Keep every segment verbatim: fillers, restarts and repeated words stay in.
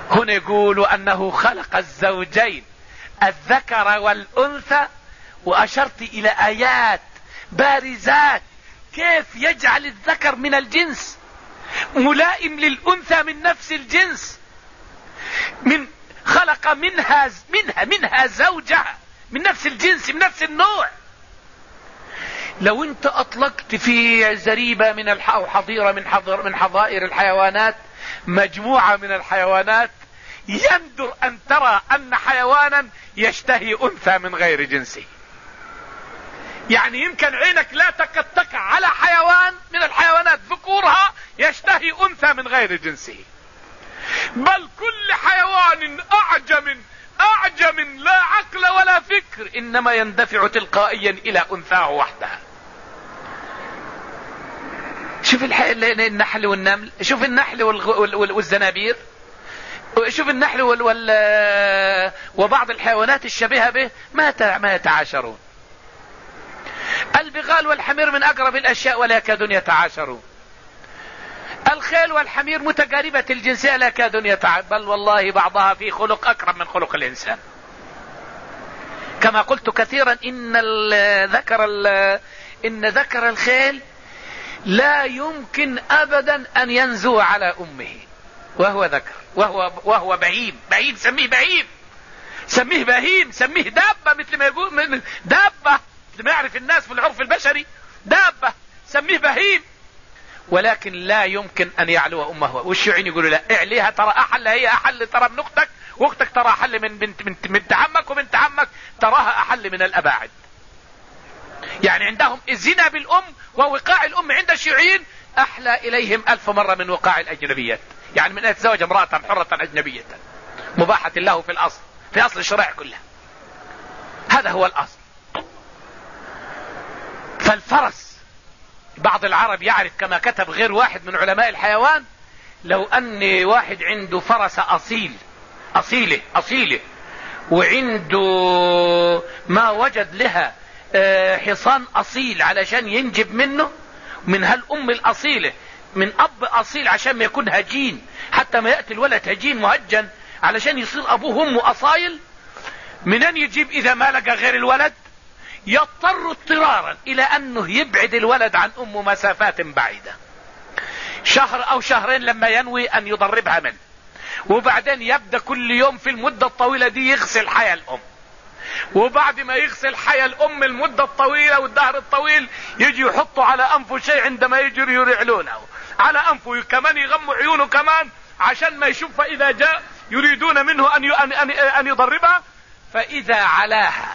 هنا يقول أنه خلق الزوجين الذكر والأنثى، وأشرت إلى آيات بارزات كيف يجعل الذكر من الجنس ملائم للأنثى من نفس الجنس، من خلق منها منها منها زوجها من نفس الجنس من نفس النوع. لو انت اطلقت في زريبة من الح... او حظيرة من حظر من حظائر الحيوانات مجموعة من الحيوانات، يندر ان ترى ان حيوانا يشتهي انثى من غير جنسه. يعني يمكن عينك لا تكاد تقع على حيوان من الحيوانات ذكورها يشتهي انثى من غير جنسه، بل كل حيوان اعجم اعجم لا عقل ولا فكر انما يندفع تلقائيا الى انثاه وحدها. شوف الح... النحل والنمل، شوف النحل والغ... والزنابير، شوف النحل وال... وال... وبعض الحيوانات الشبيهة به ما ت... ما يتعاشرون. البغال والحمير من اقرب الاشياء ولا يكادون يتعاشرون. الخيل والحمير متقاربة الجنسية لا يكادون يتعاشرون، بل والله بعضها في خلق اقرب من خلق الانسان. كما قلت كثيرا ان ذكر ان ذكر الخيل لا يمكن ابدا ان ينزو على امه وهو ذكر، وهو وهو بهيم. بهيم سميه بهيم، سميه بهيم، سميه دابة مثل ما يقول من دابة مثل ما يعرف الناس في العرف البشري دابة، سميه بهيم. ولكن لا يمكن ان يعلو امه. والشيوعيين يقولوا لا اعليها ترى احل، هي احل ترى من اختك، واختك ترى احل من بنت بنت بنت عمك، وبنت عمك تراها احل من الاباعد. يعني عندهم الزنا بالام ووقاع الام عند الشيوعيين احلى اليهم الف مرة من وقاع الاجنبيات. يعني من ان يتزوج امرأة حرة اجنبية مباحة له في الاصل، في اصل الشرائع كلها. هذا هو الاصل. فالفرس بعض العرب يعرف كما كتب غير واحد من علماء الحيوان، لو ان واحد عنده فرس اصيل اصيله اصيله وعنده ما وجد لها حصان اصيل علشان ينجب منه من هالام الاصيلة، من اب اصيل عشان ما يكون هجين، حتى ما يأتي الولد هجين مهجن علشان يصير ابوه وامه اصايل، منين يجيب اذا ما لقى غير الولد؟ يضطر اضطرارا الى انه يبعد الولد عن امه مسافات بعيدة، شهر او شهرين لما ينوي ان يضربها منه، وبعدين يبدأ كل يوم في المدة الطويلة دي يغسل حيا الام، وبعد ما يغسل حيا الام المدة الطويلة والدهر الطويل يجي يحطوا على انفه شيء عندما يجري يرعلونه على انفه، كمان يغموا عيونه كمان عشان ما يشوف، فاذا جاء يريدون منه ان ان ان يضربها، فاذا علاها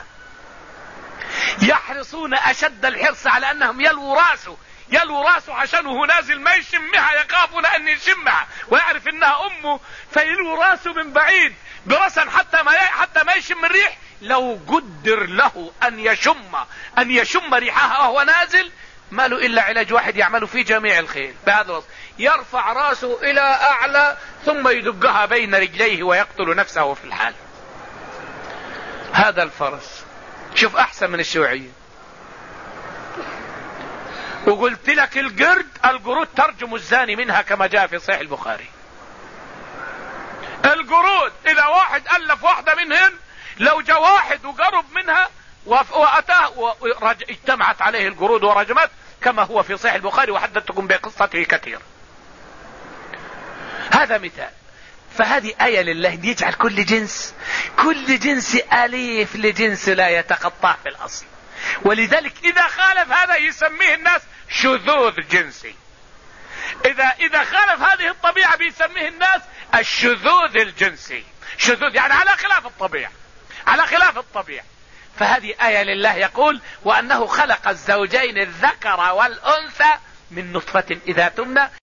يحرصون اشد الحرص على انهم يلووا راسه يلووا راسه عشان وهو نازل ما يشمها، يخافون ان يشمها ويعرف انها امه، فيلووا راسه من بعيد برسا حتى ما حتى ما يشم الريح. لو قدر له ان يشم ان يشم ريحها وهو نازل ما له الا علاج واحد يعمل في جميع الخيل بهذا الوصف، يرفع راسه الى اعلى ثم يدقها بين رجليه ويقتل نفسه في الحال. هذا الفرس شوف احسن من الشيوعية. وقلت لك القرد القرود ترجم الزاني منها كما جاء في صحيح البخاري. القرود اذا واحد الف واحدة منهن لو جاء واحد وقرب منها واتاه اجتمعت عليه القرود ورجمت كما هو في صحيح البخاري، وحدثتكم بقصته كثير. هذا مثال. فهذه آية لله يجعل كل جنس كل جنس أليف لجنس لا يتقطع في الأصل، ولذلك إذا خالف هذا يسميه الناس شذوذ جنسي. إذا إذا خالف هذه الطبيعة بيسميه الناس الشذوذ الجنسي. شذوذ يعني على خلاف الطبيعة، على خلاف الطبيعة. فهذه آية لله يقول وأنه خلق الزوجين الذكر والأنثى من نطفة إذا تمنى